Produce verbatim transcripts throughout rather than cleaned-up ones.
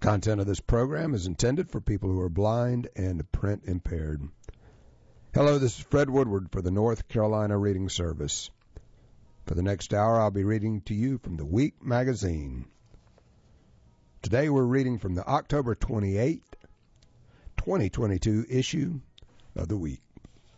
Content of this program is intended for people who are blind and print impaired. Hello, this is Fred Woodward for the North Carolina Reading Service. For the next hour, I'll be reading to you from the Week magazine. Today we're reading from the October twenty-eighth, twenty twenty-two issue of the Week.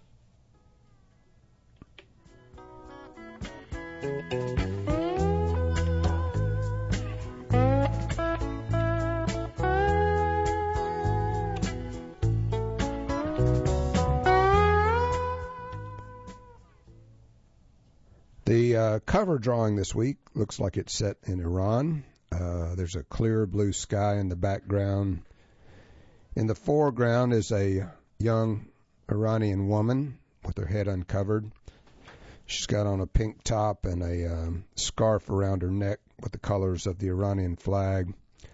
The uh, cover drawing this week looks like it's set in Iran. Uh, there's a clear blue sky in the background. In the foreground is a young Iranian woman with her head uncovered. She's got on a pink top and a um, scarf around her neck with the colors of the Iranian flag.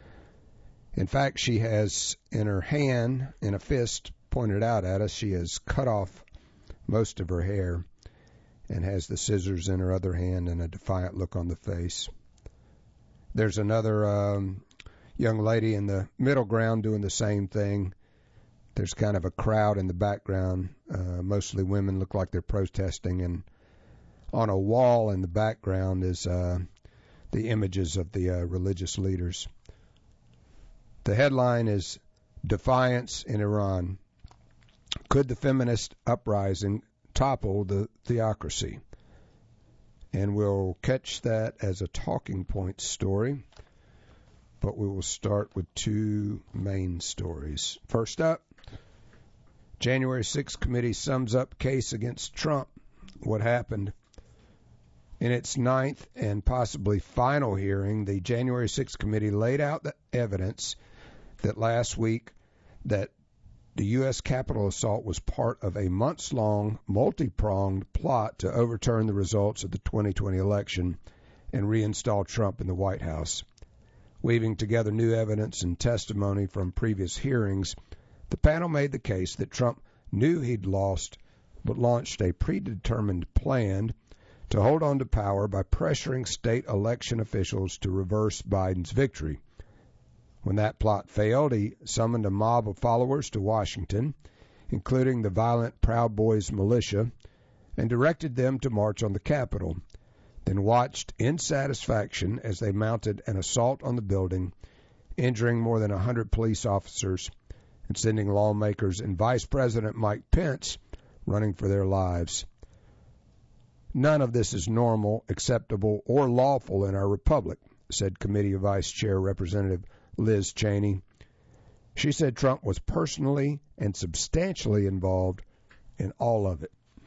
In fact, she has in her hand, in a fist pointed out at us, she has cut off most of her hair and has the scissors in her other hand and a defiant look on the face. There's another um, young lady in the middle ground doing the same thing. There's kind of a crowd in the background. Uh, mostly women, look like they're protesting, and on a wall in the background is uh, the images of the uh, religious leaders. The headline is Defiance in Iran. Could the feminist uprising topple the theocracy? And we'll catch that as a talking point story, but we will start with two main stories. First up, January sixth committee sums up case against Trump. What happened? In its ninth and possibly final hearing, the January sixth committee laid out the evidence that last week that the U S Capitol assault was part of a months-long, multi-pronged plot to overturn the results of the twenty twenty election and reinstall Trump in the White House. Weaving together new evidence and testimony from previous hearings, the panel made the case that Trump knew he'd lost, but launched a predetermined plan to hold on to power by pressuring state election officials to reverse Biden's victory. When that plot failed, he summoned a mob of followers to Washington, including the violent Proud Boys militia, and directed them to march on the Capitol, then watched in satisfaction as they mounted an assault on the building, injuring more than one hundred police officers and sending lawmakers and Vice President Mike Pence running for their lives. None of this is normal, acceptable, or lawful in our republic, said Committee Vice Chair Representative Liz Cheney. She said Trump was personally and substantially involved in all of it.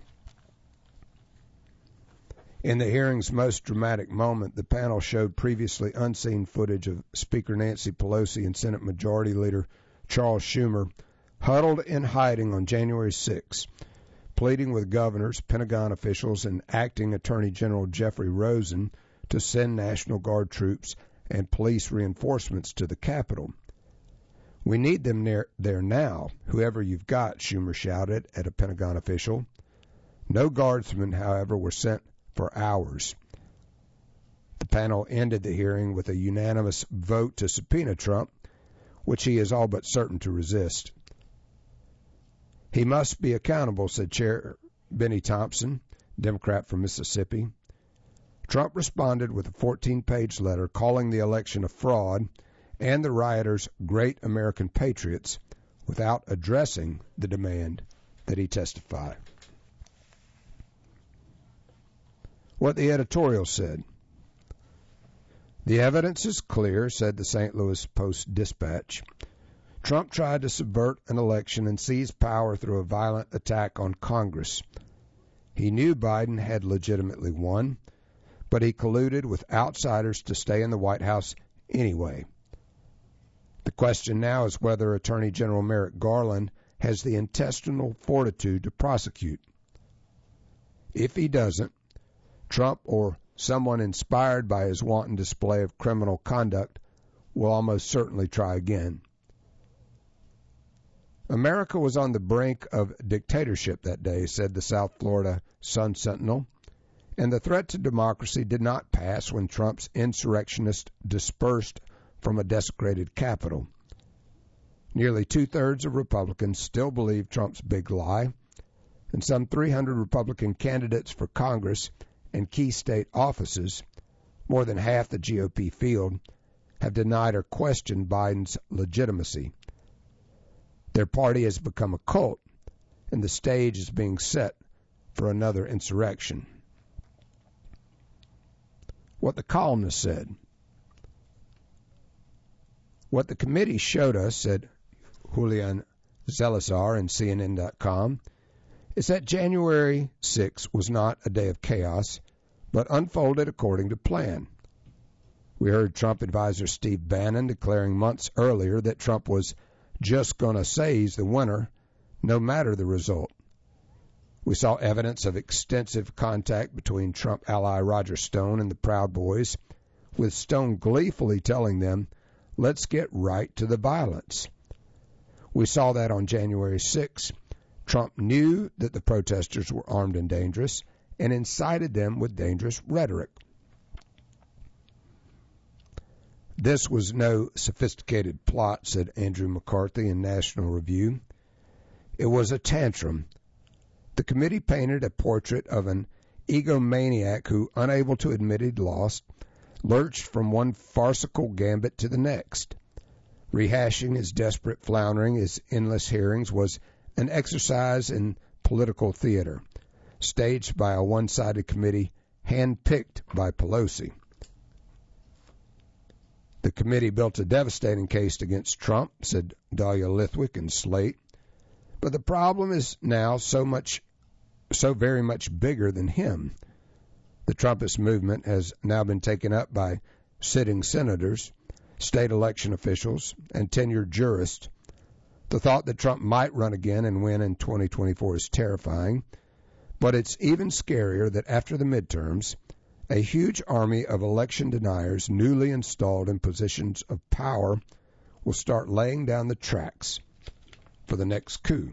In the hearing's most dramatic moment, the panel showed previously unseen footage of Speaker Nancy Pelosi and Senate Majority Leader Charles Schumer huddled in hiding on January sixth, pleading with governors, Pentagon officials, and Acting Attorney General Jeffrey Rosen to send National Guard troops and police reinforcements to the Capitol. We need them near, there now, whoever you've got, Schumer shouted at a Pentagon official. No guardsmen, however, were sent for hours. The panel ended the hearing with a unanimous vote to subpoena Trump, which he is all but certain to resist. He must be accountable, said Chair Benny Thompson, Democrat from Mississippi. Trump responded with a fourteen-page letter calling the election a fraud and the rioters great American patriots without addressing the demand that he testify. What the editorial said. The evidence is clear, said the Saint Louis Post-Dispatch. Trump tried to subvert an election and seize power through a violent attack on Congress. He knew Biden had legitimately won, but he colluded with outsiders to stay in the White House anyway. The question now is whether Attorney General Merrick Garland has the intestinal fortitude to prosecute. If he doesn't, Trump or someone inspired by his wanton display of criminal conduct will almost certainly try again. America was on the brink of dictatorship that day, said the South Florida Sun-Sentinel, and the threat to democracy did not pass when Trump's insurrectionists dispersed from a desecrated Capitol. Nearly two-thirds of Republicans still believe Trump's big lie, and some three hundred Republican candidates for Congress and key state offices, more than half the G O P field, have denied or questioned Biden's legitimacy. Their party has become a cult, and the stage is being set for another insurrection. What the columnist said. What the committee showed us, said Julian Zalazar in C N N dot com, is that January sixth was not a day of chaos, but unfolded according to plan. We heard Trump advisor Steve Bannon declaring months earlier that Trump was just going to say he's the winner, no matter the result. We saw evidence of extensive contact between Trump ally Roger Stone and the Proud Boys, with Stone gleefully telling them, let's get right to the violence. We saw that on January sixth. Trump knew that the protesters were armed and dangerous and incited them with dangerous rhetoric. This was no sophisticated plot, said Andrew McCarthy in National Review. It was a tantrum. The committee painted a portrait of an egomaniac who, unable to admit he'd lost, lurched from one farcical gambit to the next. Rehashing his desperate floundering, his endless hearings, was an exercise in political theater, staged by a one-sided committee handpicked by Pelosi. The committee built a devastating case against Trump, said Dahlia Lithwick in Slate, but the problem is now so much, so very much bigger than him. The Trumpist movement has now been taken up by sitting senators, state election officials, and tenured jurists. The thought that Trump might run again and win in twenty twenty-four is terrifying, but it's even scarier that after the midterms, a huge army of election deniers newly installed in positions of power will start laying down the tracks for the next coup.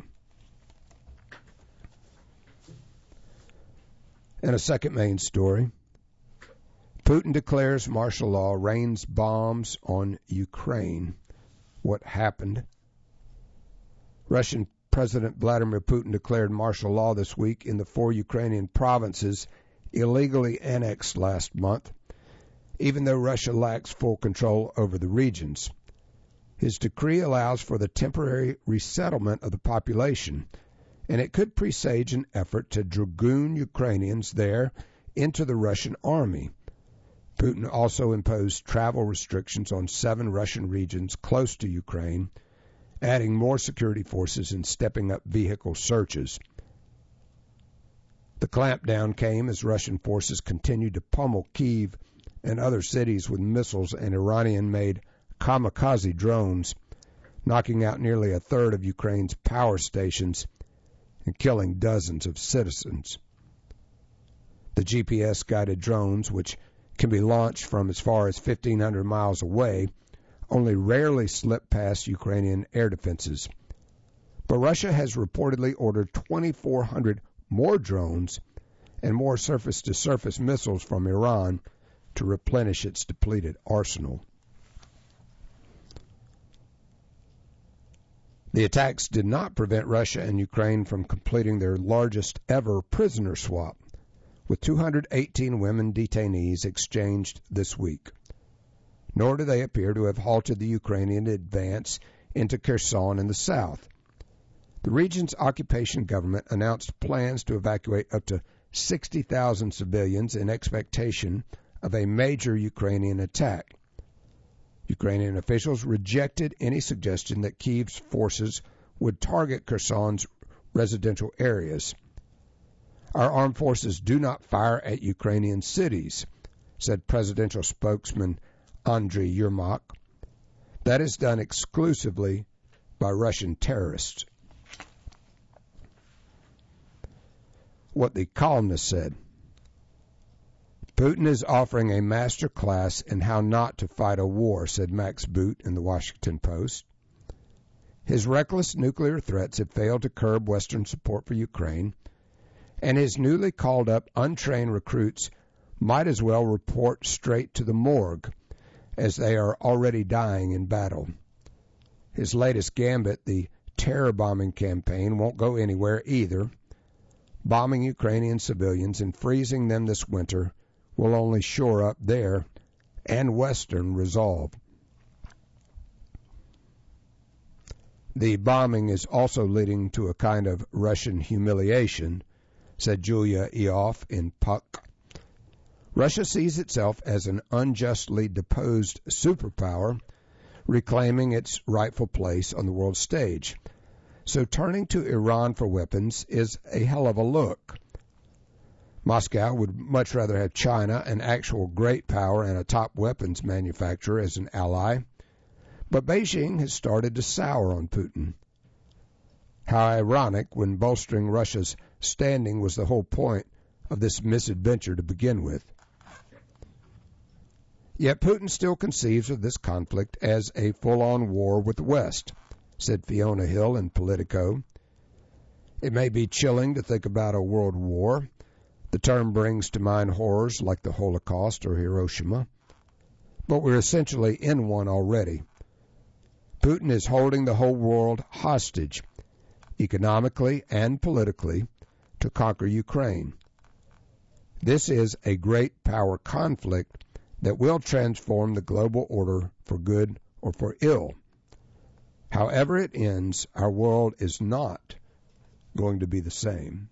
And a second main story. Putin declares martial law, rains bombs on Ukraine. What happened? Russian President Vladimir Putin declared martial law this week in the four Ukrainian provinces illegally annexed last month, even though Russia lacks full control over the regions. His decree allows for the temporary resettlement of the population, and it could presage an effort to dragoon Ukrainians there into the Russian army. Putin also imposed travel restrictions on seven Russian regions close to Ukraine, adding more security forces and stepping up vehicle searches. The clampdown came as Russian forces continued to pummel Kyiv and other cities with missiles and Iranian-made kamikaze drones, knocking out nearly a third of Ukraine's power stations and killing dozens of citizens. The G P S-guided drones, which can be launched from as far as fifteen hundred miles away, only rarely slip past Ukrainian air defenses. But Russia has reportedly ordered twenty-four hundred more drones and more surface-to-surface missiles from Iran to replenish its depleted arsenal. The attacks did not prevent Russia and Ukraine from completing their largest ever prisoner swap, with two hundred eighteen women detainees exchanged this week. Nor do they appear to have halted the Ukrainian advance into Kherson in the south. The region's occupation government announced plans to evacuate up to sixty thousand civilians in expectation of a major Ukrainian attack. Ukrainian officials rejected any suggestion that Kyiv's forces would target Kherson's residential areas. Our armed forces do not fire at Ukrainian cities, said presidential spokesman Andriy Yermak. That is done exclusively by Russian terrorists. What the columnist said. Putin is offering a master class in how not to fight a war, said Max Boot in the Washington Post. His reckless nuclear threats have failed to curb Western support for Ukraine, and his newly called up untrained recruits might as well report straight to the morgue, as they are already dying in battle. His latest gambit, the terror bombing campaign, won't go anywhere either. Bombing Ukrainian civilians and freezing them this winter will only shore up their and Western resolve. The bombing is also leading to a kind of Russian humiliation, said Julia Eoff in Puck. Russia sees itself as an unjustly deposed superpower, reclaiming its rightful place on the world stage. So turning to Iran for weapons is a hell of a look. Moscow would much rather have China, an actual great power and a top weapons manufacturer, as an ally. But Beijing has started to sour on Putin. How ironic, when bolstering Russia's standing was the whole point of this misadventure to begin with. Yet Putin still conceives of this conflict as a full-on war with the West, said Fiona Hill in Politico. It may be chilling to think about a world war. The term brings to mind horrors like the Holocaust or Hiroshima. But we're essentially in one already. Putin is holding the whole world hostage, economically and politically, to conquer Ukraine. This is a great power conflict that will transform the global order for good or for ill. However it ends, our world is not going to be the same.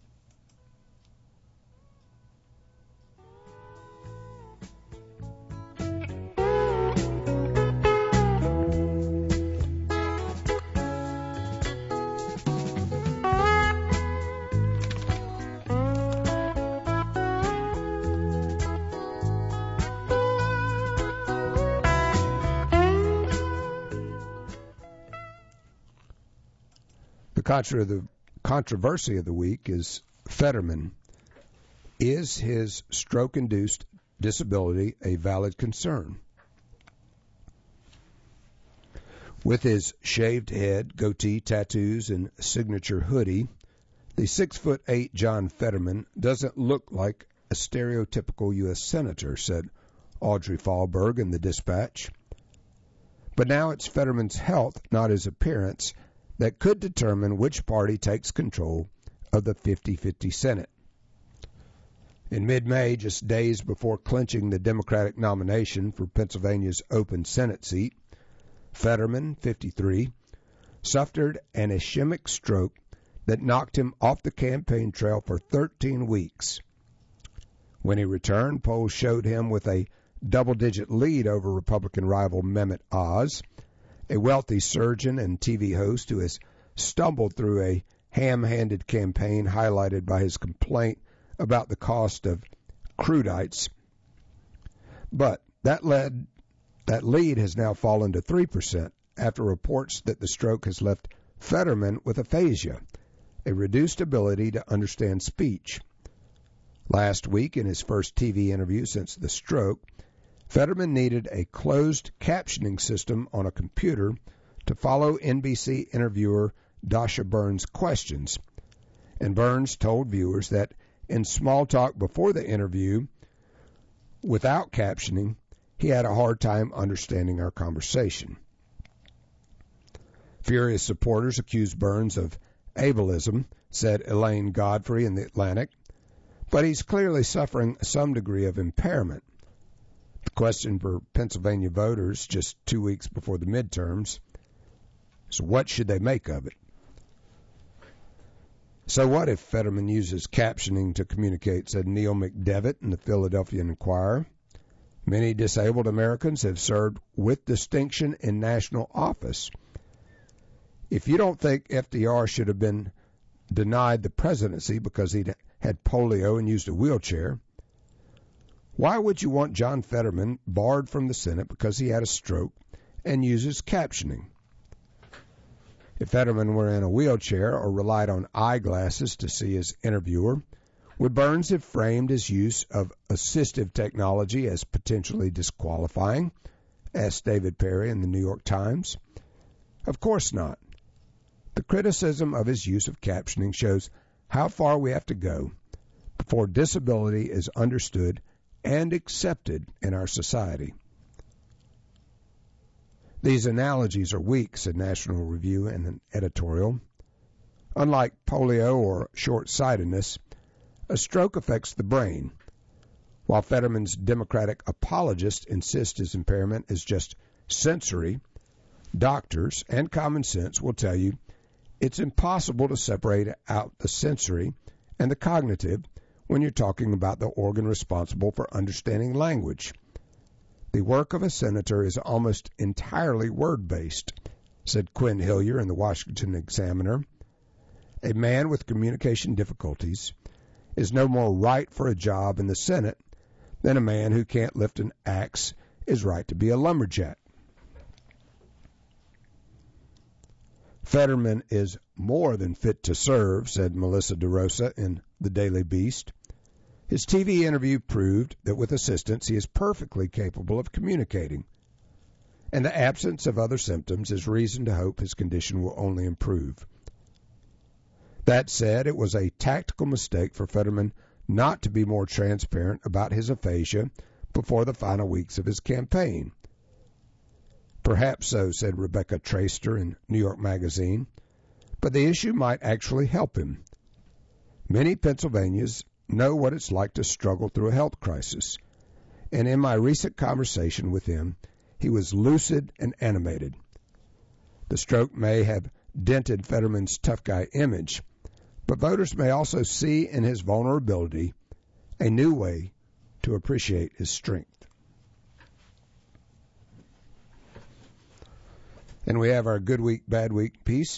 Contra- the controversy of the week is Fetterman. Is his stroke-induced disability a valid concern? With his shaved head, goatee, tattoos, and signature hoodie, the six foot eight John Fetterman doesn't look like a stereotypical U S senator, said Audrey Fahlberg in the Dispatch. But now it's Fetterman's health, not his appearance, that could determine which party takes control of the fifty-fifty Senate. In mid-May, just days before clinching the Democratic nomination for Pennsylvania's open Senate seat, Fetterman, fifty-three, suffered an ischemic stroke that knocked him off the campaign trail for thirteen weeks. When he returned, polls showed him with a double-digit lead over Republican rival Mehmet Oz, a wealthy surgeon and T V host who has stumbled through a ham-handed campaign highlighted by his complaint about the cost of crudites. But that led that lead has now fallen to three percent after reports that the stroke has left Fetterman with aphasia, a reduced ability to understand speech. Last week, in his first T V interview since the stroke, Fetterman needed a closed captioning system on a computer to follow N B C interviewer Dasha Burns' questions. And Burns told viewers that in small talk before the interview, without captioning, he had a hard time understanding our conversation. Furious supporters accused Burns of ableism, said Elaine Godfrey in The Atlantic, but he's clearly suffering some degree of impairment. The question for Pennsylvania voters just two weeks before the midterms is, what should they make of it? So what if Fetterman uses captioning to communicate, said Neil McDevitt in the Philadelphia Inquirer. Many disabled Americans have served with distinction in national office. If you don't think F D R should have been denied the presidency because he'd had polio and used a wheelchair, why would you want John Fetterman barred from the Senate because he had a stroke and uses captioning? If Fetterman were in a wheelchair or relied on eyeglasses to see his interviewer, would Burns have framed his use of assistive technology as potentially disqualifying? Asked David Perry in the New York Times. Of course not. The criticism of his use of captioning shows how far we have to go before disability is understood and accepted in our society. These analogies are weak, said National Review in an editorial. Unlike polio or short-sightedness, a stroke affects the brain. While Fetterman's Democratic apologists insist his impairment is just sensory, doctors and common sense will tell you it's impossible to separate out the sensory and the cognitive when you're talking about the organ responsible for understanding language. The work of a senator is almost entirely word-based, said Quinn Hillier in the Washington Examiner. A man with communication difficulties is no more right for a job in the Senate than a man who can't lift an axe is right to be a lumberjack. Fetterman is more than fit to serve, said Melissa DeRosa in the Daily Beast. His T V interview proved that with assistance he is perfectly capable of communicating, and the absence of other symptoms is reason to hope his condition will only improve. That said, it was a tactical mistake for Fetterman not to be more transparent about his aphasia before the final weeks of his campaign. Perhaps so, said Rebecca Traister in New York Magazine, but the issue might actually help him. Many Pennsylvanians know what it's like to struggle through a health crisis, and in my recent conversation with him, he was lucid and animated. The stroke may have dented Fetterman's tough guy image, but voters may also see in his vulnerability a new way to appreciate his strength. And we have our good week, bad week piece.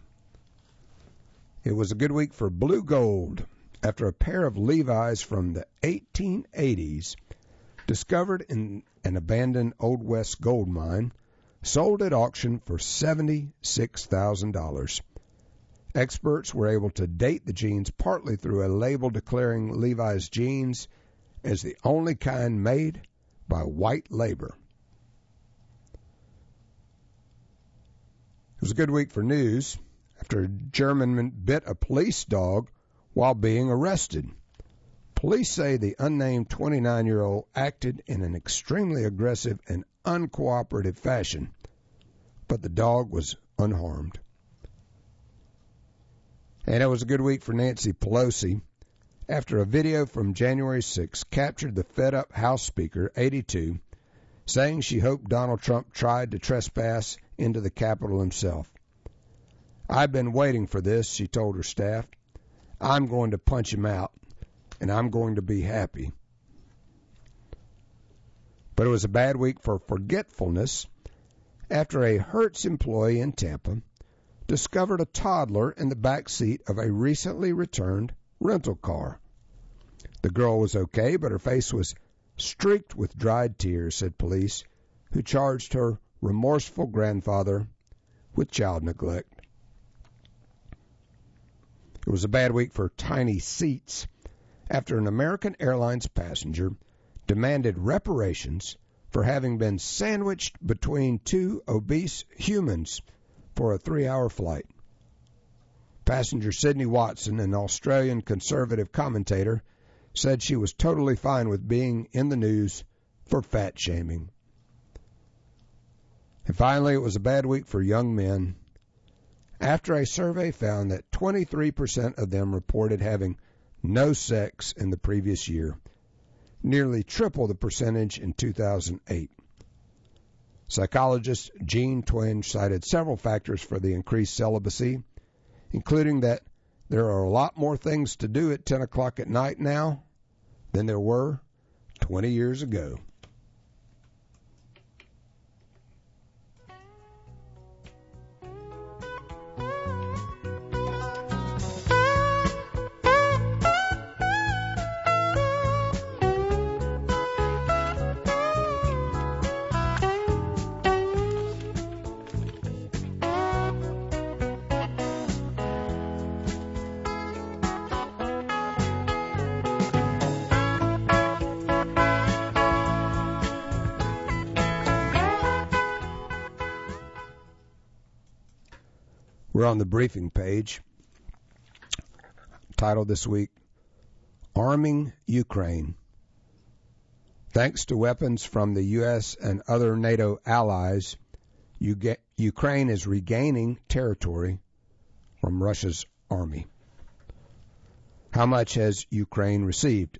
It was a good week for Blue Gold after a pair of Levi's from the eighteen eighties discovered in an abandoned Old West gold mine sold at auction for seventy-six thousand dollars. Experts were able to date the jeans partly through a label declaring Levi's jeans as the only kind made by white labor. It was a good week for news after a German bit a police dog while being arrested. Police say the unnamed twenty-nine-year-old acted in an extremely aggressive and uncooperative fashion, but the dog was unharmed. And it was a good week for Nancy Pelosi after a video from January sixth captured the fed-up House Speaker, eighty-two, saying she hoped Donald Trump tried to trespass into the Capitol himself. I've been waiting for this, she told her staff. I'm going to punch him out, and I'm going to be happy. But it was a bad week for forgetfulness after a Hertz employee in Tampa discovered a toddler in the back seat of a recently returned rental car. The girl was okay, but her face was streaked with dried tears, said police, who charged her remorseful grandfather with child neglect. It was a bad week for tiny seats after an American Airlines passenger demanded reparations for having been sandwiched between two obese humans for a three-hour flight. Passenger Sydney Watson, an Australian conservative commentator, said she was totally fine with being in the news for fat shaming. And finally, it was a bad week for young men after a survey found that twenty-three percent of them reported having no sex in the previous year, nearly triple the percentage in two thousand eight. Psychologist Jean Twenge cited several factors for the increased celibacy, including that there are a lot more things to do at ten o'clock at night now than there were twenty years ago. We're on the briefing page, titled this week, Arming Ukraine. Thanks to weapons from the U S and other NATO allies, Ukraine is regaining territory from Russia's army. How much has Ukraine received?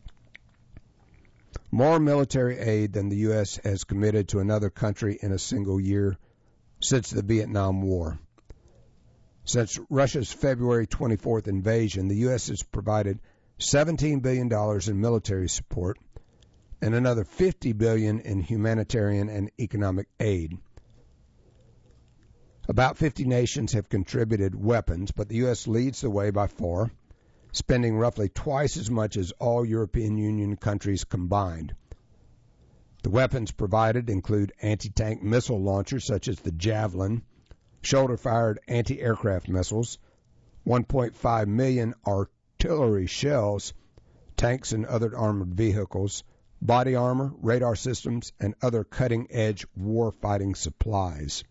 More military aid than the U S has committed to another country in a single year since the Vietnam War. Since Russia's February twenty-fourth invasion, the U S has provided seventeen billion dollars in military support and another fifty billion dollars in humanitarian and economic aid. About fifty nations have contributed weapons, but the U S leads the way by far, spending roughly twice as much as all European Union countries combined. The weapons provided include anti-tank missile launchers such as the Javelin, shoulder-fired anti-aircraft missiles, one point five million artillery shells, tanks and other armored vehicles, body armor, radar systems, and other cutting-edge war-fighting supplies.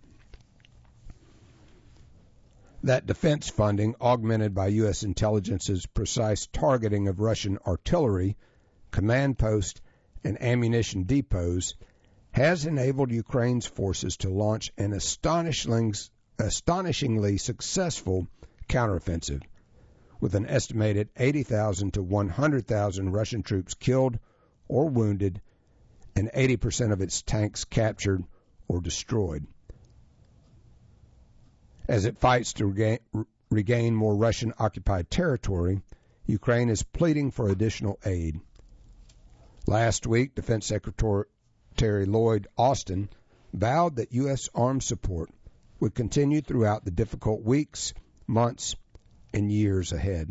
That defense funding, augmented by U S intelligence's precise targeting of Russian artillery, command posts, and ammunition depots, has enabled Ukraine's forces to launch an astonishingly, astonishingly successful counteroffensive, with an estimated eighty thousand to one hundred thousand Russian troops killed or wounded, and eighty percent of its tanks captured or destroyed. As it fights to regain, regain more Russian-occupied territory, Ukraine is pleading for additional aid. Last week, Defense Secretary Lloyd Austin vowed that U S armed support would continue throughout the difficult weeks, months, and years ahead.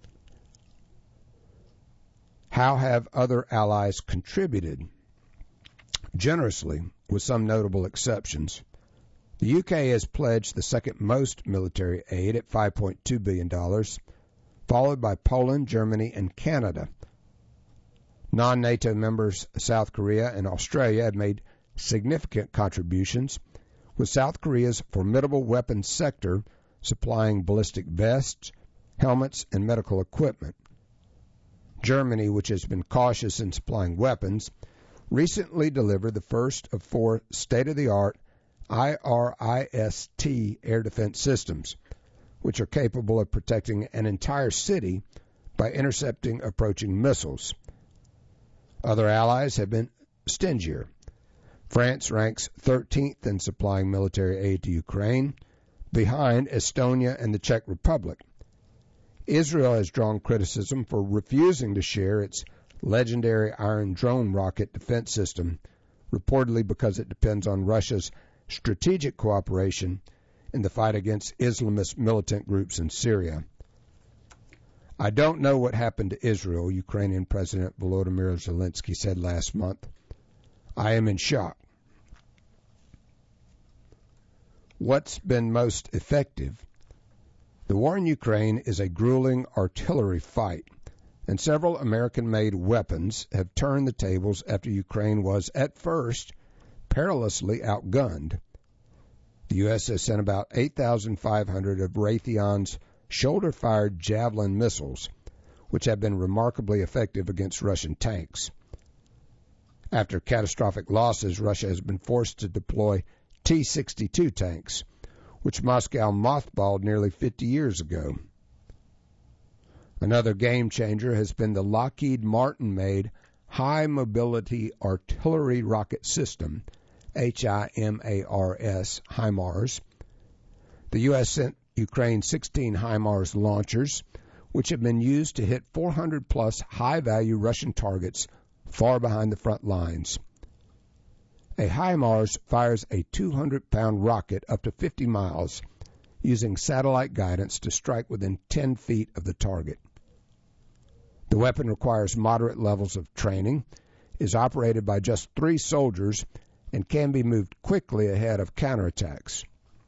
How have other allies contributed? Generously, with some notable exceptions. The U K has pledged the second most military aid at five point two billion dollars, followed by Poland, Germany, and Canada. Non-NATO members South Korea and Australia have made significant contributions, with South Korea's formidable weapons sector supplying ballistic vests, helmets, and medical equipment. Germany, which has been cautious in supplying weapons, recently delivered the first of four state-of-the-art I R I S T air defense systems, which are capable of protecting an entire city by intercepting approaching missiles. Other allies have been stingier. France ranks thirteenth in supplying military aid to Ukraine, behind Estonia and the Czech Republic. Israel has drawn criticism for refusing to share its legendary Iron Dome rocket defense system, reportedly because it depends on Russia's strategic cooperation in the fight against Islamist militant groups in Syria. I don't know what happened to Israel, Ukrainian President Volodymyr Zelensky said last month. I am in shock. What's been most effective? The war in Ukraine is a grueling artillery fight, and several American-made weapons have turned the tables after Ukraine was, at first, perilously outgunned. The U S has sent about eight thousand five hundred of Raytheon's shoulder-fired Javelin missiles, which have been remarkably effective against Russian tanks. After catastrophic losses, Russia has been forced to deploy T sixty-two tanks, which Moscow mothballed nearly fifty years ago. Another game-changer has been the Lockheed Martin-made High Mobility Artillery Rocket System, H I M A R S, HIMARS. The U S sent Ukraine sixteen HIMARS launchers, which have been used to hit four hundred plus high-value Russian targets far behind the front lines. A HIMARS fires a two hundred pound rocket up to fifty miles, using satellite guidance to strike within ten feet of the target. The weapon requires moderate levels of training, is operated by just three soldiers, and can be moved quickly ahead of counterattacks.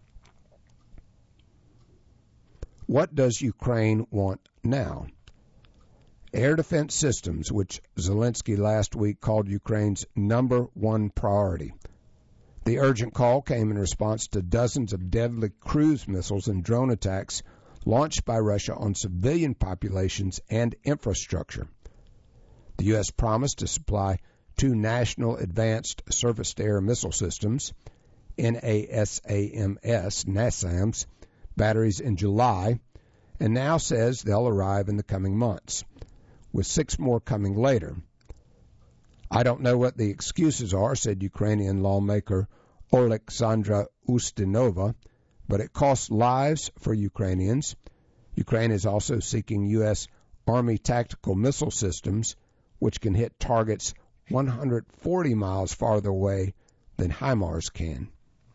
What does Ukraine want now? Air defense systems, which Zelensky last week called Ukraine's number one priority. The urgent call came in response to dozens of deadly cruise missiles and drone attacks launched by Russia on civilian populations and infrastructure. The U S promised to supply two national advanced surface-to-air missile systems, N A S A M S, NASAMS, batteries in July, and now says they'll arrive in the coming months, with six more coming later. I don't know what the excuses are, said Ukrainian lawmaker Oleksandra Ustinova, but it costs lives for Ukrainians. Ukraine is also seeking U S. Army tactical missile systems, which can hit targets one hundred forty miles farther away than HIMARS can.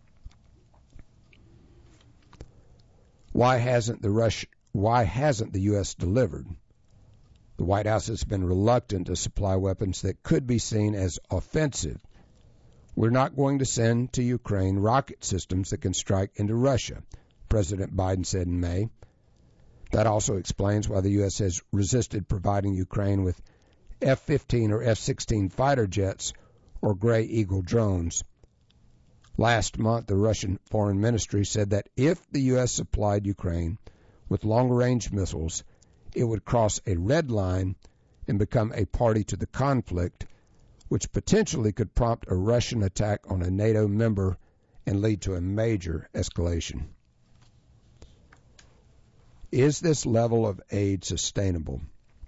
Why hasn't the Rush, why hasn't the U S delivered? The White House has been reluctant to supply weapons that could be seen as offensive. We're not going to send to Ukraine rocket systems that can strike into Russia, President Biden said in May. That also explains why the U S has resisted providing Ukraine with F fifteen or F sixteen fighter jets or Gray Eagle drones. Last month, the Russian Foreign Ministry said that if the U S supplied Ukraine with long-range missiles, it would cross a red line and become a party to the conflict, which potentially could prompt a Russian attack on a NATO member and lead to a major escalation. Is this level of aid sustainable?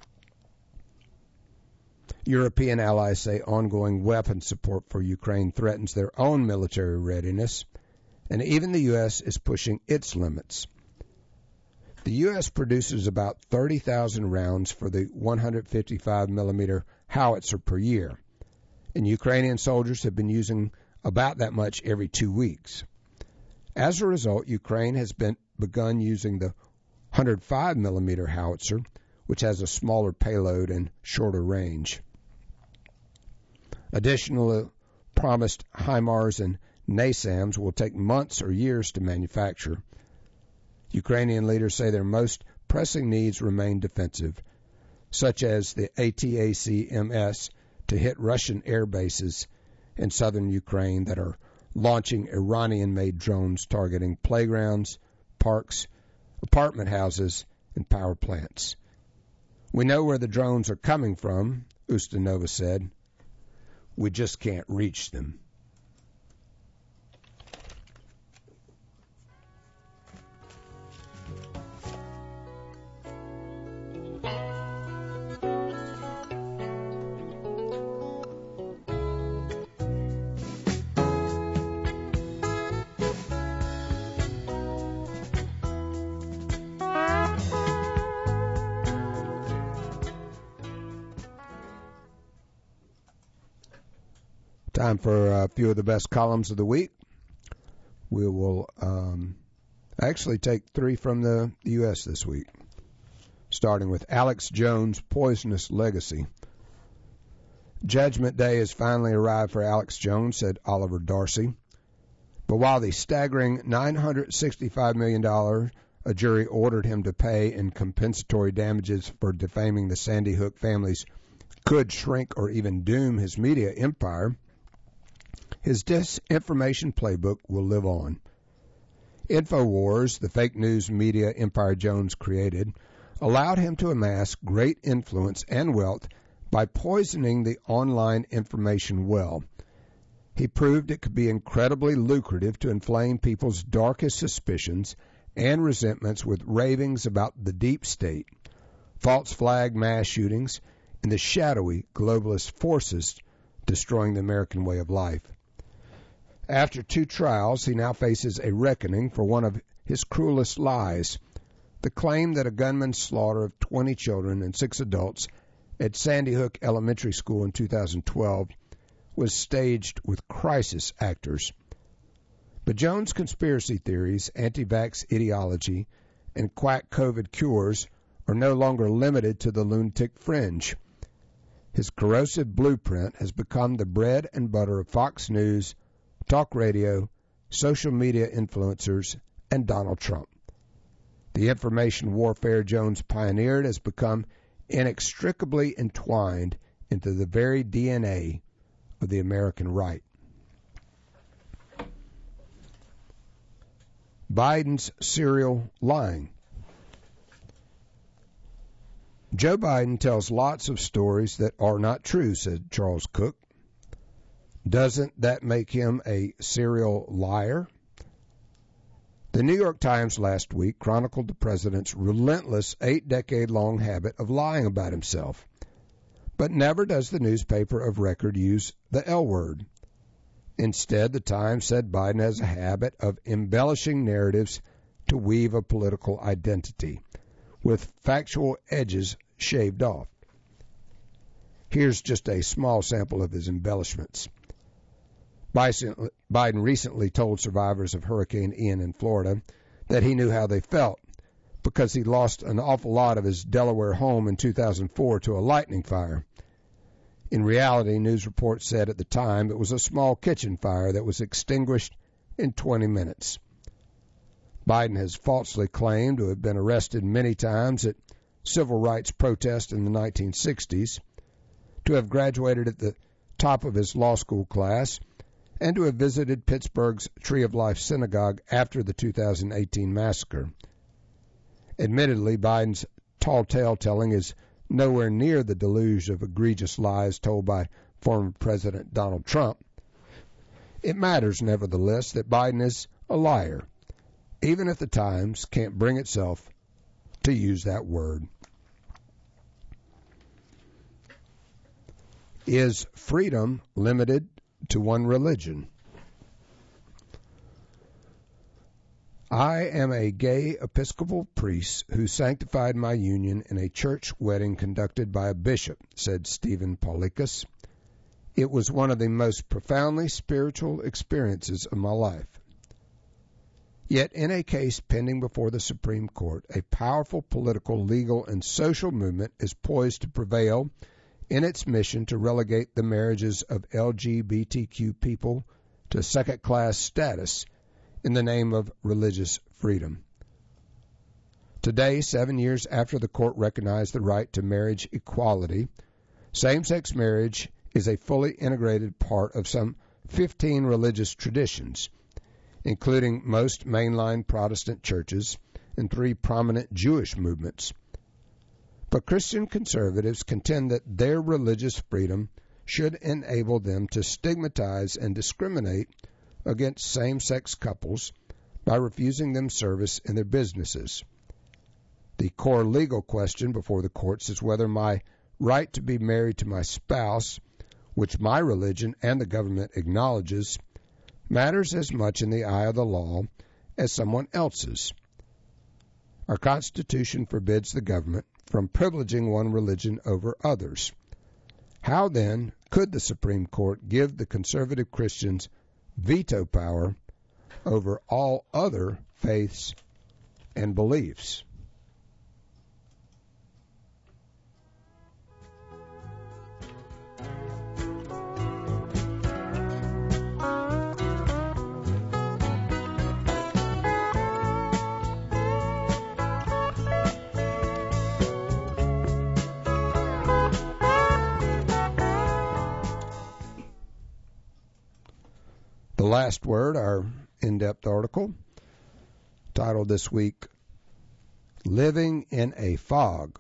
European allies say ongoing weapon support for Ukraine threatens their own military readiness, and even the U S is pushing its limits. The U S produces about thirty thousand rounds for the one hundred fifty-five millimeter howitzer per year, and Ukrainian soldiers have been using about that much every two weeks. As a result, Ukraine has been begun using the one hundred five millimeter howitzer, which has a smaller payload and shorter range. Additional promised HIMARS and NASAMS will take months or years to manufacture. Ukrainian leaders say their most pressing needs remain defensive, such as the ATACMS to hit Russian air bases in southern Ukraine that are launching Iranian-made drones targeting playgrounds, parks, apartment houses, and power plants. We know where the drones are coming from, Ustinova said. We just can't reach them. Time for a few of the best columns of the week. We will um, actually take three from the U S this week, starting with Alex Jones' Poisonous Legacy. Judgment Day has finally arrived for Alex Jones, said Oliver Darcy. But while the staggering nine hundred sixty-five million dollars a jury ordered him to pay in compensatory damages for defaming the Sandy Hook families could shrink or even doom his media empire, his disinformation playbook will live on. InfoWars, the fake news media empire Jones created, allowed him to amass great influence and wealth by poisoning the online information well. He proved it could be incredibly lucrative to inflame people's darkest suspicions and resentments with ravings about the deep state, false flag mass shootings, and the shadowy globalist forces destroying the American way of life. After two trials, he now faces a reckoning for one of his cruelest lies, the claim that a gunman's slaughter of twenty children and six adults at Sandy Hook Elementary School in two thousand twelve was staged with crisis actors. But Jones' conspiracy theories, anti-vax ideology, and quack COVID cures are no longer limited to the lunatic fringe. His corrosive blueprint has become the bread and butter of Fox News, talk radio, social media influencers, and Donald Trump. The information warfare Jones pioneered has become inextricably entwined into the very D N A of the American right. Biden's serial lying. Joe Biden tells lots of stories that are not true, said Charles Cook. Doesn't that make him a serial liar? The New York Times last week chronicled the president's relentless eight-decade-long habit of lying about himself, but never does the newspaper of record use the L word. Instead, the Times said Biden has a habit of embellishing narratives to weave a political identity, with factual edges shaved off. Here's just a small sample of his embellishments. Biden recently told survivors of Hurricane Ian in Florida that he knew how they felt because he lost an awful lot of his Delaware home in two thousand four to a lightning fire. In reality, news reports said at the time it was a small kitchen fire that was extinguished in twenty minutes. Biden has falsely claimed to have been arrested many times at civil rights protests in the nineteen sixties, to have graduated at the top of his law school class, and to have visited Pittsburgh's Tree of Life Synagogue after the two thousand eighteen massacre. Admittedly, Biden's tall tale telling is nowhere near the deluge of egregious lies told by former President Donald Trump. It matters, nevertheless, that Biden is a liar, even if the Times can't bring itself to use that word. Is freedom limited to one religion? I am a gay Episcopal priest who sanctified my union in a church wedding conducted by a bishop, said Stephen Paulikas. It was one of the most profoundly spiritual experiences of my life. Yet in a case pending before the Supreme Court, a powerful political, legal, and social movement is poised to prevail in its mission to relegate the marriages of L G B T Q people to second-class status in the name of religious freedom. Today, seven years after the court recognized the right to marriage equality, same-sex marriage is a fully integrated part of some fifteen religious traditions, including most mainline Protestant churches and three prominent Jewish movements. But Christian conservatives contend that their religious freedom should enable them to stigmatize and discriminate against same-sex couples by refusing them service in their businesses. The core legal question before the courts is whether my right to be married to my spouse, which my religion and the government acknowledges, matters as much in the eye of the law as someone else's. Our Constitution forbids the government from privileging one religion over others. How, then, could the Supreme Court give the conservative Christians veto power over all other faiths and beliefs? The last word, our in-depth article, titled this week, Living in a Fog.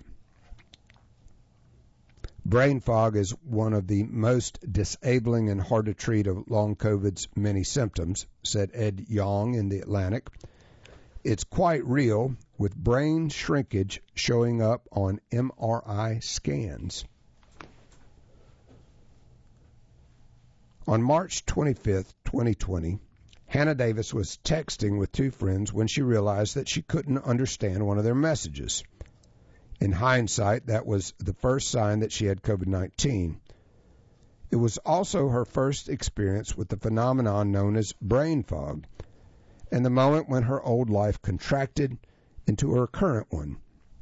Brain fog is one of the most disabling and hard to treat of long COVID's many symptoms, said Ed Yong in The Atlantic. It's quite real, with brain shrinkage showing up on M R I scans. On March twenty-fifth, twenty twenty, Hannah Davis was texting with two friends when she realized that she couldn't understand one of their messages. In hindsight, that was the first sign that she had COVID nineteen. It was also her first experience with the phenomenon known as brain fog, and the moment when her old life contracted into her current one.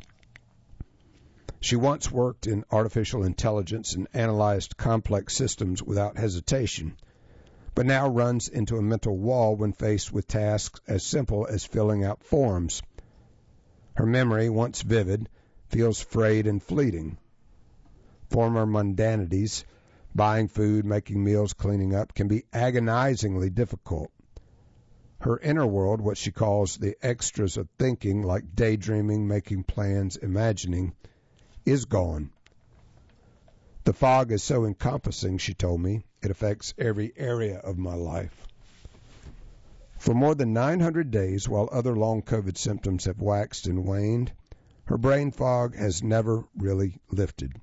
She once worked in artificial intelligence and analyzed complex systems without hesitation, but now runs into a mental wall when faced with tasks as simple as filling out forms. Her memory, once vivid, feels frayed and fleeting. Former mundanities, buying food, making meals, cleaning up, can be agonizingly difficult. Her inner world, what she calls the extras of thinking, like daydreaming, making plans, imagining, is gone. The fog is so encompassing, she told me, It affects every area of my life. For more than nine hundred days, while other long COVID symptoms have waxed and waned, her brain fog has never really lifted.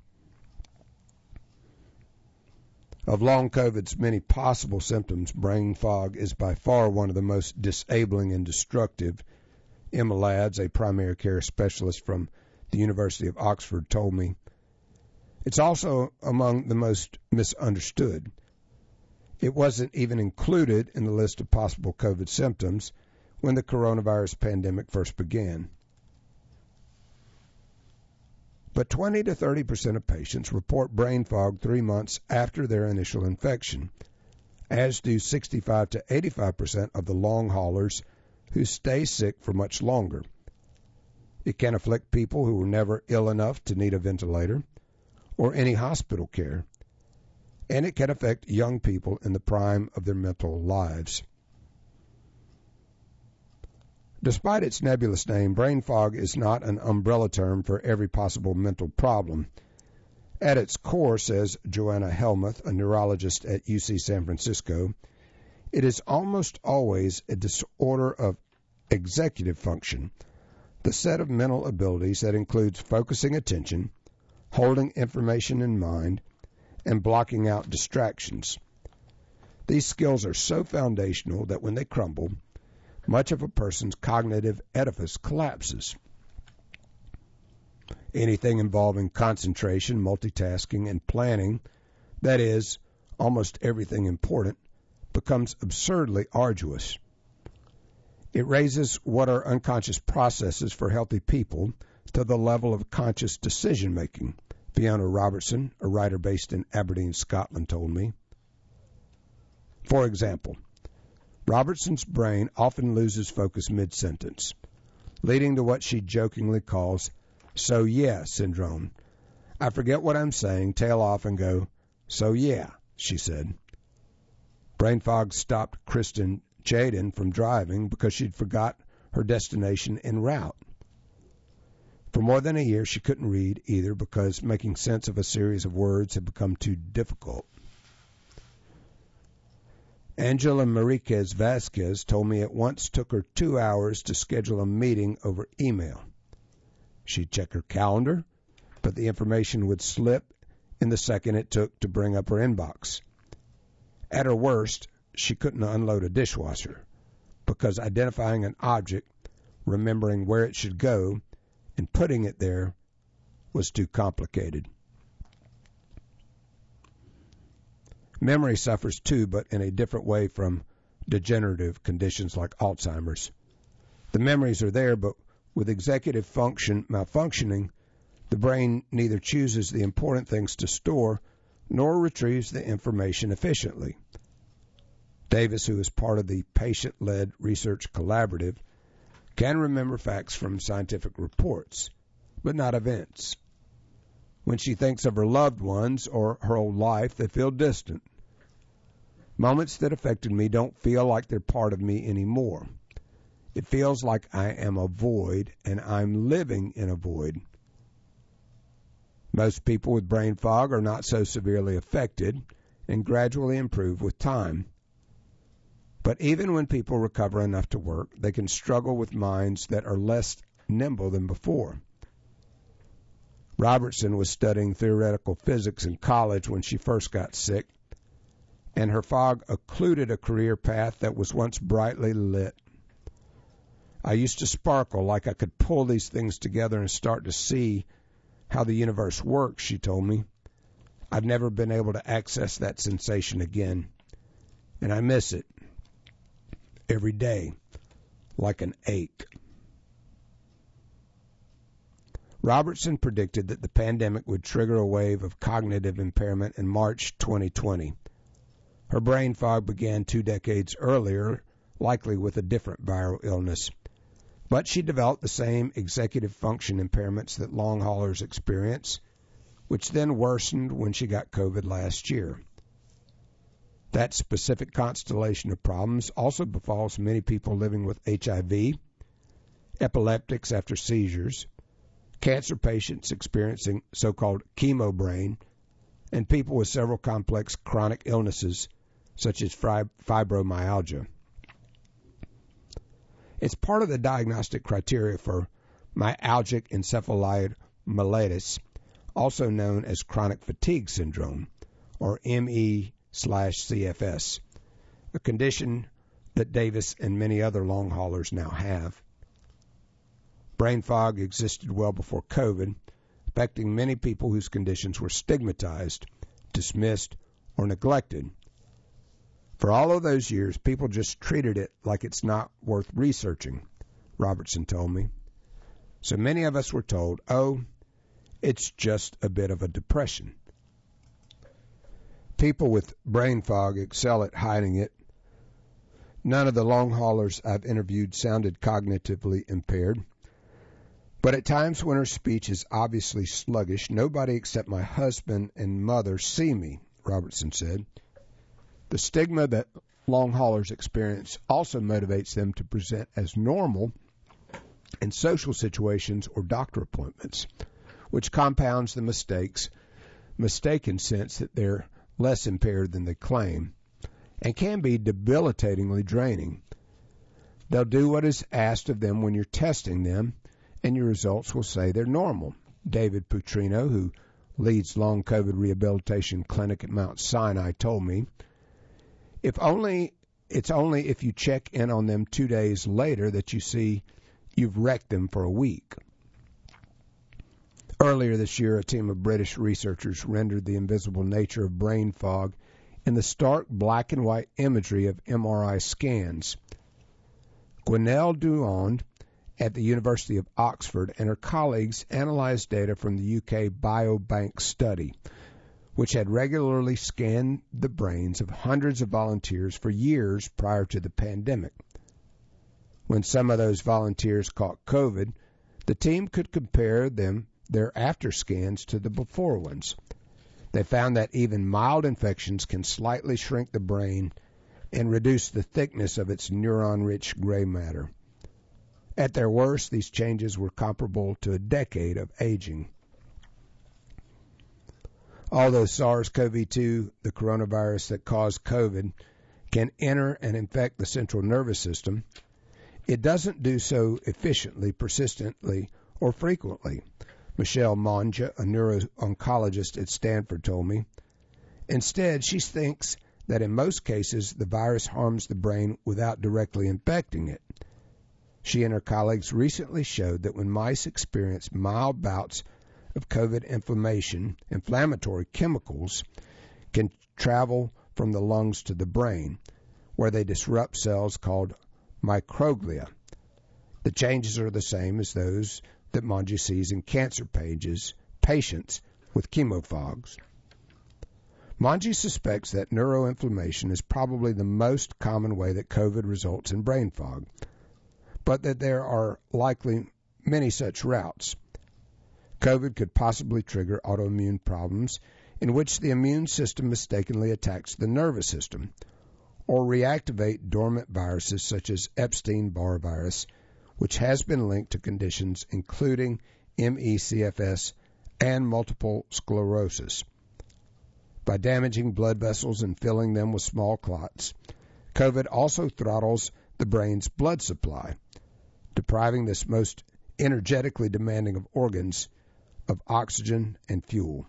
Of long COVID's many possible symptoms, brain fog is by far one of the most disabling and destructive. Emma Lads, a primary care specialist from the University of Oxford, told me. It's also among the most misunderstood. It wasn't even included in the list of possible COVID symptoms when the coronavirus pandemic first began. But twenty to thirty percent of patients report brain fog three months after their initial infection, as do sixty-five to eighty-five percent of the long haulers who stay sick for much longer. It can afflict people who were never ill enough to need a ventilator or any hospital care, and it can affect young people in the prime of their mental lives. Despite its nebulous name, brain fog is not an umbrella term for every possible mental problem. At its core, says Joanna Helmuth, a neurologist at U C San Francisco, it is almost always a disorder of executive function, the set of mental abilities that includes focusing attention, holding information in mind, and blocking out distractions. These skills are so foundational that when they crumble, much of a person's cognitive edifice collapses. Anything involving concentration, multitasking, and planning, that is, almost everything important, becomes absurdly arduous. It raises what are unconscious processes for healthy people to the level of conscious decision-making, Fiona Robertson, a writer based in Aberdeen, Scotland, told me. For example, Robertson's brain often loses focus mid-sentence, leading to what she jokingly calls so yeah syndrome. I forget what I'm saying, tail off and go, so yeah, she said. Brain fog stopped Kristen Jaden from driving because she'd forgot her destination en route. For more than a year, she couldn't read either because making sense of a series of words had become too difficult. Angela Mariquez Vasquez told me it once took her two hours to schedule a meeting over email. She'd check her calendar, but the information would slip in the second it took to bring up her inbox. At her worst, she couldn't unload a dishwasher because identifying an object, remembering where it should go, and putting it there was too complicated. Memory suffers too, but in a different way from degenerative conditions like Alzheimer's. The memories are there, but with executive function malfunctioning, the brain neither chooses the important things to store nor retrieves the information efficiently. Davis, who is part of the patient-led research collaborative, can remember facts from scientific reports, but not events. When she thinks of her loved ones or her old life, they feel distant. Moments that affected me don't feel like they're part of me anymore. It feels like I am a void, and I'm living in a void. Most people with brain fog are not so severely affected and gradually improve with time. But even when people recover enough to work, they can struggle with minds that are less nimble than before. Robertson was studying theoretical physics in college when she first got sick, and her fog occluded a career path that was once brightly lit. I used to sparkle like I could pull these things together and start to see how the universe works, she told me. I've never been able to access that sensation again, and I miss it every day like an ache. Robertson predicted that the pandemic would trigger a wave of cognitive impairment in March twenty twenty. Her brain fog began two decades earlier, likely with a different viral illness. But she developed the same executive function impairments that long haulers experience, which then worsened when she got COVID last year. That specific constellation of problems also befalls many people living with H I V, epileptics after seizures, cancer patients experiencing so-called chemo brain, and people with several complex chronic illnesses such as fibromyalgia. It's part of the diagnostic criteria for myalgic encephalomyelitis, also known as chronic fatigue syndrome, or M E slash C F S, a condition that Davis and many other long haulers now have. Brain fog existed well before COVID, affecting many people whose conditions were stigmatized, dismissed, or neglected. For all of those years, people just treated it like it's not worth researching, Robertson told me. So many of us were told, oh, it's just a bit of a depression. People with brain fog excel at hiding it. None of the long haulers I've interviewed sounded cognitively impaired. But at times when her speech is obviously sluggish, nobody except my husband and mother see me, Robertson said. The stigma that long haulers experience also motivates them to present as normal in social situations or doctor appointments, which compounds the mistakes, mistaken sense that they're less impaired than they claim, and can be debilitatingly draining. They'll do what is asked of them when you're testing them, and your results will say they're normal. David Putrino, who leads long COVID rehabilitation clinic at Mount Sinai, told me, if only it's only if you check in on them two days later that you see you've wrecked them for a week. Earlier this year, a team of British researchers rendered the invisible nature of brain fog in the stark black and white imagery of M R I scans. Gwenelle Duand at the University of Oxford and her colleagues analyzed data from the U K Biobank study, which had regularly scanned the brains of hundreds of volunteers for years prior to the pandemic. When some of those volunteers caught COVID, the team could compare them their after scans to the before ones. They found that even mild infections can slightly shrink the brain and reduce the thickness of its neuron-rich gray matter. At their worst, these changes were comparable to a decade of aging. Although SARS-C o V two, the coronavirus that caused COVID, can enter and infect the central nervous system, it doesn't do so efficiently, persistently, or frequently. Michelle Monja, a neuro-oncologist at Stanford, told me. Instead, she thinks that in most cases the virus harms the brain without directly infecting it. She and her colleagues recently showed that when mice experience mild bouts of COVID inflammation, inflammatory chemicals can travel from the lungs to the brain, where they disrupt cells called microglia. The changes are the same as those that Monja sees in cancer pages, patients with chemofogs. Monja suspects that neuroinflammation is probably the most common way that COVID results in brain fog, but that there are likely many such routes. COVID could possibly trigger autoimmune problems in which the immune system mistakenly attacks the nervous system, or reactivate dormant viruses such as Epstein-Barr virus, which has been linked to conditions including M E C F S and multiple sclerosis. By damaging blood vessels and filling them with small clots, COVID also throttles the brain's blood supply, depriving this most energetically demanding of organs of oxygen and fuel.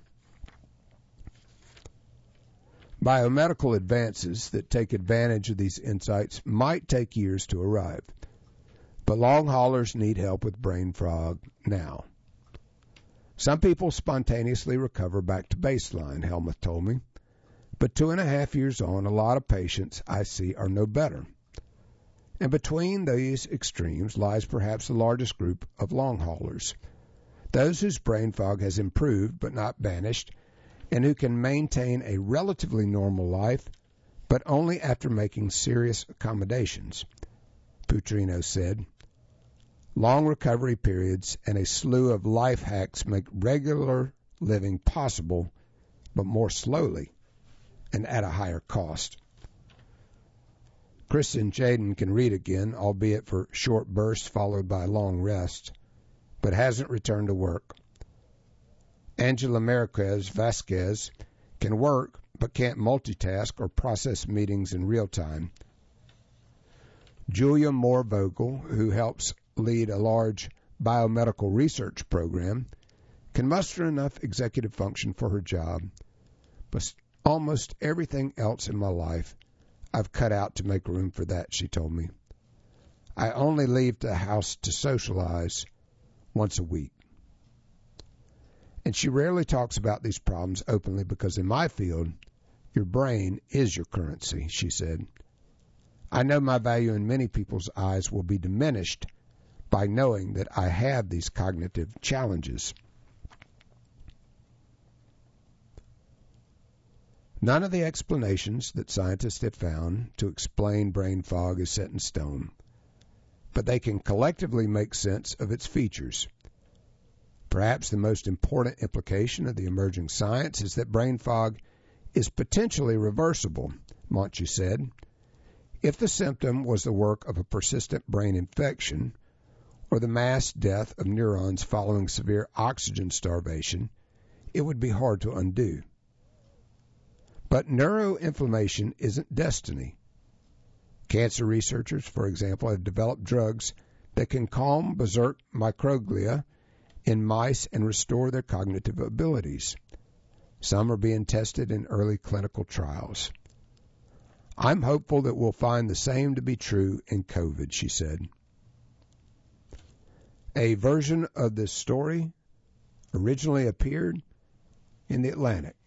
Biomedical advances that take advantage of these insights might take years to arrive, but long haulers need help with brain fog now. Some people spontaneously recover back to baseline, Helmuth told me, but two and a half years on, a lot of patients I see are no better. And between these extremes lies perhaps the largest group of long haulers, those whose brain fog has improved but not vanished, and who can maintain a relatively normal life, but only after making serious accommodations. Putrino said, long recovery periods and a slew of life hacks make regular living possible, but more slowly and at a higher cost. Kristen Jaden can read again, albeit for short bursts followed by long rests, but hasn't returned to work. Angela Marquez Vasquez can work but can't multitask or process meetings in real time. Julia Moore Vogel, who helps lead a large biomedical research program, can muster enough executive function for her job, but almost everything else in my life I've cut out to make room for that, she told me. I only leave the house to socialize once a week. And she rarely talks about these problems openly because in my field, your brain is your currency, she said. I know my value in many people's eyes will be diminished by knowing that I have these cognitive challenges. None of the explanations that scientists have found to explain brain fog is set in stone, but they can collectively make sense of its features. Perhaps the most important implication of the emerging science is that brain fog is potentially reversible, Monchi said. If the symptom was the work of a persistent brain infection or the mass death of neurons following severe oxygen starvation, it would be hard to undo. But neuroinflammation isn't destiny. Cancer researchers, for example, have developed drugs that can calm berserk microglia in mice and restore their cognitive abilities. Some are being tested in early clinical trials. I'm hopeful that we'll find the same to be true in COVID, she said. A version of this story originally appeared in The Atlantic.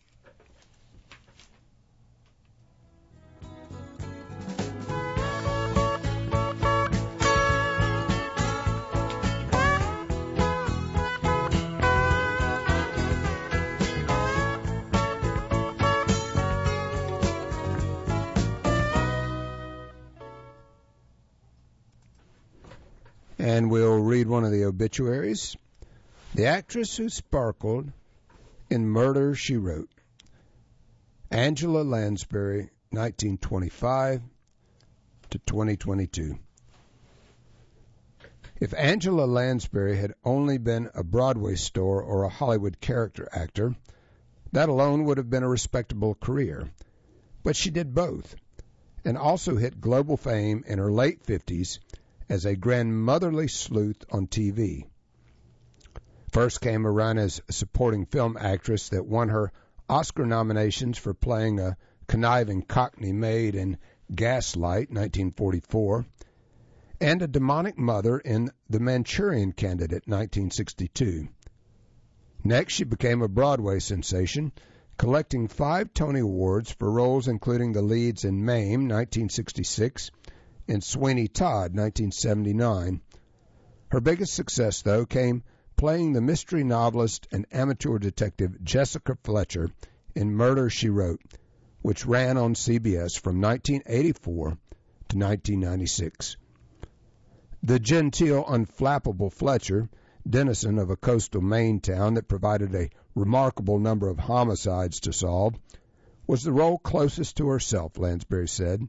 And we'll read one of the obituaries. The actress who sparkled in Murder, She Wrote. Angela Lansbury, nineteen twenty-five to twenty twenty-two. If Angela Lansbury had only been a Broadway star or a Hollywood character actor, that alone would have been a respectable career. But she did both, and also hit global fame in her late fifties as a grandmotherly sleuth on T V. First came a run as a supporting film actress that won her Oscar nominations for playing a conniving Cockney maid in Gaslight, nineteen forty-four, and a demonic mother in The Manchurian Candidate, nineteen sixty-two. Next, she became a Broadway sensation, collecting five Tony Awards for roles including the leads in Mame, nineteen sixty-six, and Sweeney Todd, nineteen seventy-nine. Her biggest success, though, came playing the mystery novelist and amateur detective Jessica Fletcher in Murder, She Wrote, which ran on C B S from nineteen eighty-four to nineteen ninety-six. The genteel, unflappable Fletcher, denizen of a coastal Maine town that provided a remarkable number of homicides to solve, was the role closest to herself, Lansbury said.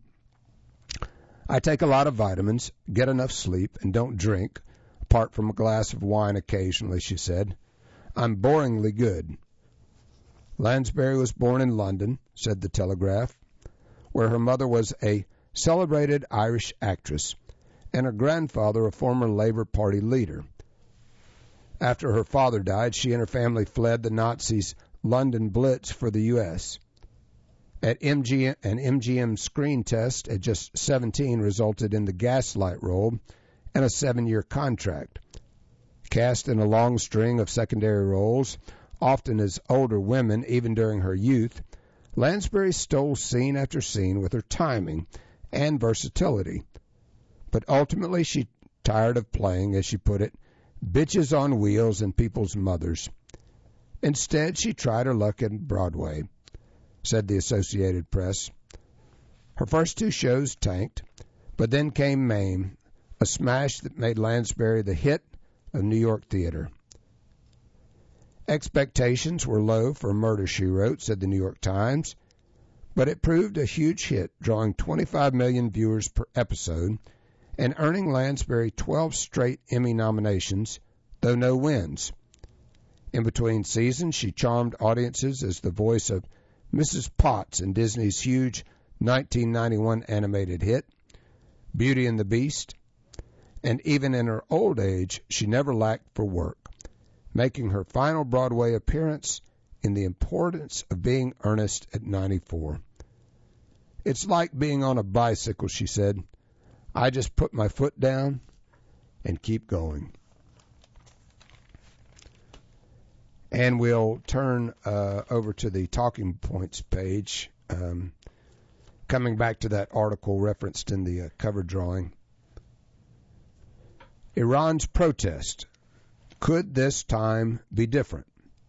I take a lot of vitamins, get enough sleep, and don't drink, apart from a glass of wine occasionally, she said. I'm boringly good. Lansbury was born in London, said the Telegraph, where her mother was a celebrated Irish actress and her grandfather a former Labour Party leader. After her father died, she and her family fled the Nazis' London Blitz for the U S At M G M, an M G M screen test at just seventeen resulted in the Gaslight role and a seven-year contract. Cast in a long string of secondary roles, often as older women, even during her youth, Lansbury stole scene after scene with her timing and versatility. But ultimately she tired of playing, as she put it, bitches on wheels and people's mothers. Instead, she tried her luck in Broadway, said the Associated Press. Her first two shows tanked, but then came Mame, a smash that made Lansbury the hit of New York theater. Expectations were low for Murder, She Wrote, said the New York Times, but it proved a huge hit, drawing twenty-five million viewers per episode and earning Lansbury twelve straight Emmy nominations, though no wins. In between seasons, she charmed audiences as the voice of Missus Potts in Disney's huge nineteen ninety-one animated hit, Beauty and the Beast, and even in her old age, she never lacked for work, making her final Broadway appearance in The Importance of Being Earnest at ninety-four. It's like being on a bicycle, she said. I just put my foot down and keep going. And we'll turn uh, over to the talking points page, um, coming back to that article referenced in the uh, cover drawing. Iran's protest. Could this time be different?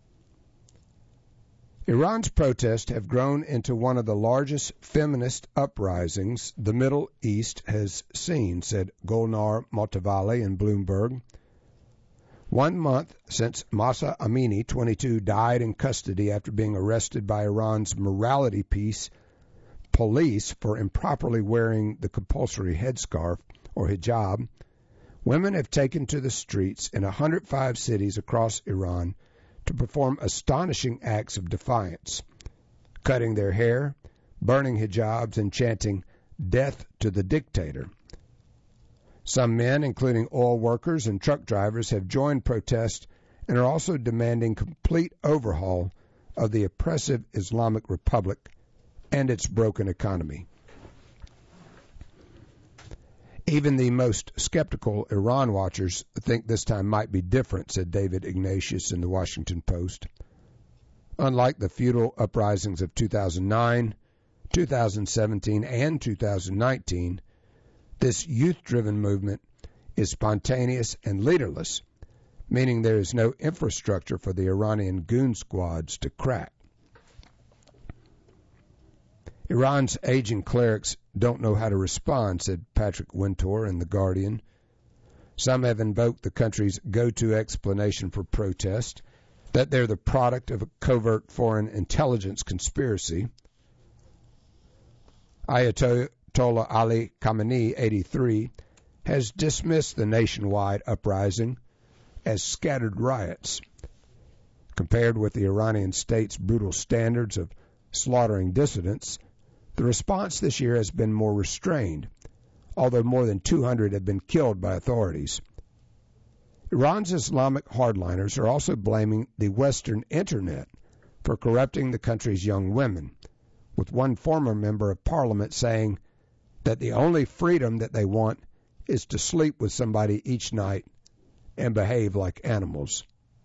Iran's protests have grown into one of the largest feminist uprisings the Middle East has seen, said Golnar Motavalli in Bloomberg. One month since Mahsa Amini, twenty-two, died in custody after being arrested by Iran's morality peace police for improperly wearing the compulsory headscarf, or hijab, women have taken to the streets in one hundred five cities across Iran to perform astonishing acts of defiance, cutting their hair, burning hijabs, and chanting, "Death to the dictator." Some men, including oil workers and truck drivers, have joined protests and are also demanding complete overhaul of the oppressive Islamic Republic and its broken economy. Even the most skeptical Iran watchers think this time might be different, said David Ignatius in the Washington Post. Unlike the feudal uprisings of two thousand nine, two thousand seventeen, and two thousand nineteen, this youth-driven movement is spontaneous and leaderless, meaning there is no infrastructure for the Iranian goon squads to crack. Iran's aging clerics don't know how to respond, said Patrick Wintour in The Guardian. Some have invoked the country's go-to explanation for protest, that they're the product of a covert foreign intelligence conspiracy. Ayatollah Ali Khamenei, eighty-three, has dismissed the nationwide uprising as scattered riots. Compared with the Iranian state's brutal standards of slaughtering dissidents, the response this year has been more restrained, although more than two hundred have been killed by authorities. Iran's Islamic hardliners are also blaming the Western Internet for corrupting the country's young women, with one former member of parliament saying that the only freedom that they want is to sleep with somebody each night and behave like animals.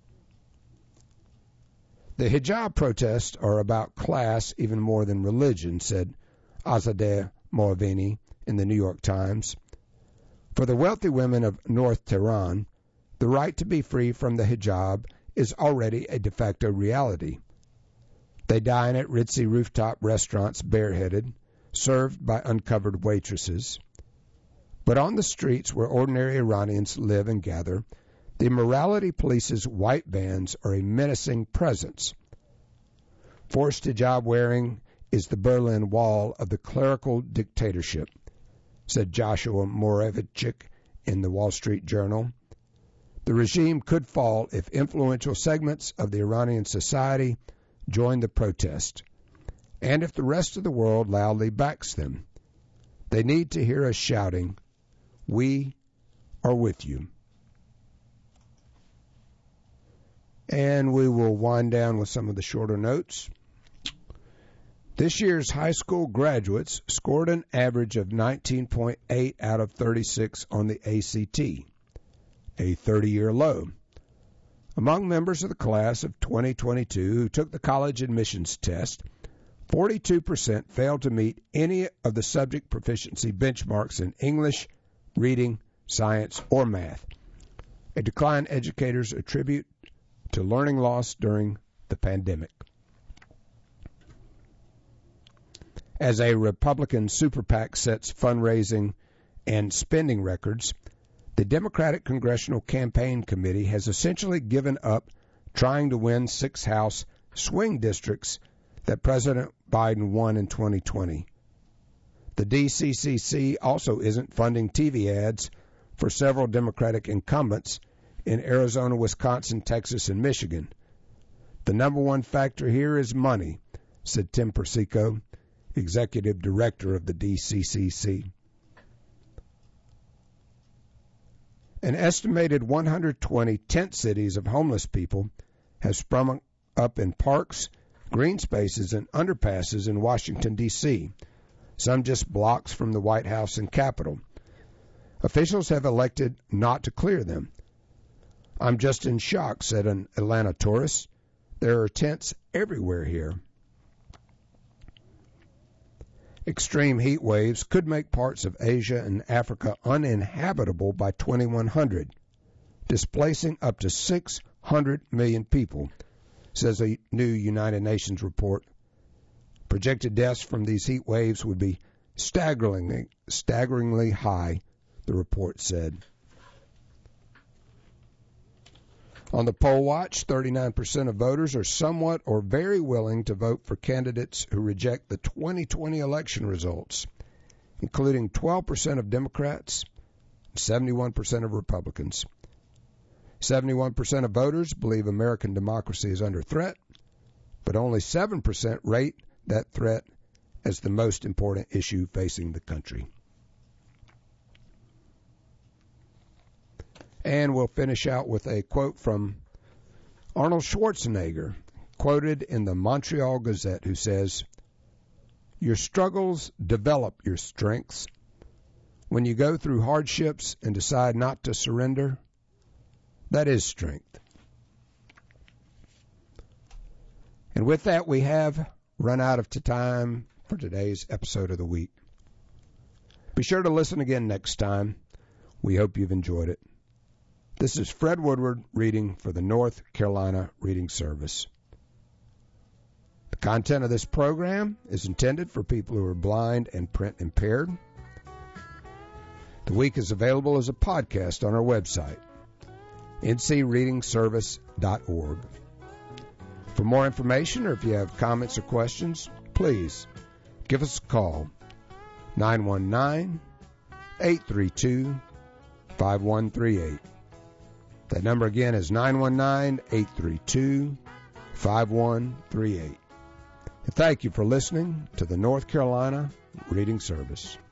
The hijab protests are about class even more than religion, said Azadeh Moaveni in the New York Times. For the wealthy women of North Tehran, the right to be free from the hijab is already a de facto reality. They dine at ritzy rooftop restaurants bareheaded, served by uncovered waitresses. But on the streets where ordinary Iranians live and gather, the morality police's white vans are a menacing presence. Forced hijab wearing is the Berlin Wall of the clerical dictatorship, said Joshua Moravchik in the Wall Street Journal. The regime could fall if influential segments of the Iranian society join the protest, and if the rest of the world loudly backs them. They need to hear us shouting, "We are with you." And we will wind down with some of the shorter notes. This year's high school graduates scored an average of nineteen point eight out of thirty-six on the A C T, a thirty-year low. Among members of the class of twenty twenty-two who took the college admissions test, forty-two percent failed to meet any of the subject proficiency benchmarks in English, reading, science, or math, a decline educators attribute to learning loss during the pandemic. As a Republican super PAC sets fundraising and spending records, the Democratic Congressional Campaign Committee has essentially given up trying to win six House swing districts that President Biden won in twenty twenty. The D C C C also isn't funding T V ads for several Democratic incumbents in Arizona, Wisconsin, Texas, and Michigan. The number one factor here is money, said Tim Persico, executive director of the D C C C. An estimated one hundred twenty tent cities of homeless people have sprung up in parks, green spaces, and underpasses in Washington, D C, some just blocks from the White House and Capitol. Officials have elected not to clear them. "I'm just in shock," said an Atlanta tourist. "There are tents everywhere here." Extreme heat waves could make parts of Asia and Africa uninhabitable by twenty-one hundred, displacing up to six hundred million people, says a new United Nations report. Projected deaths from these heat waves would be staggeringly, staggeringly high, the report said. On the poll watch, thirty-nine percent of voters are somewhat or very willing to vote for candidates who reject the twenty twenty election results, including twelve percent of Democrats and seventy-one percent of Republicans. seventy-one percent of voters believe American democracy is under threat, but only seven percent rate that threat as the most important issue facing the country. And we'll finish out with a quote from Arnold Schwarzenegger, quoted in the Montreal Gazette, who says, "Your struggles develop your strengths. When you go through hardships and decide not to surrender, that is strength." And with that, we have run out of time for today's episode of the week. Be sure to listen again next time. We hope you've enjoyed it. This is Fred Woodward reading for the North Carolina Reading Service. The content of this program is intended for people who are blind and print impaired. The week is available as a podcast on our website, n c reading service dot org. For more information or if you have comments or questions, please give us a call, nine one nine, eight three two, five one three eight. That number again is nine one nine, eight three two, five one three eight. And thank you for listening to the North Carolina Reading Service.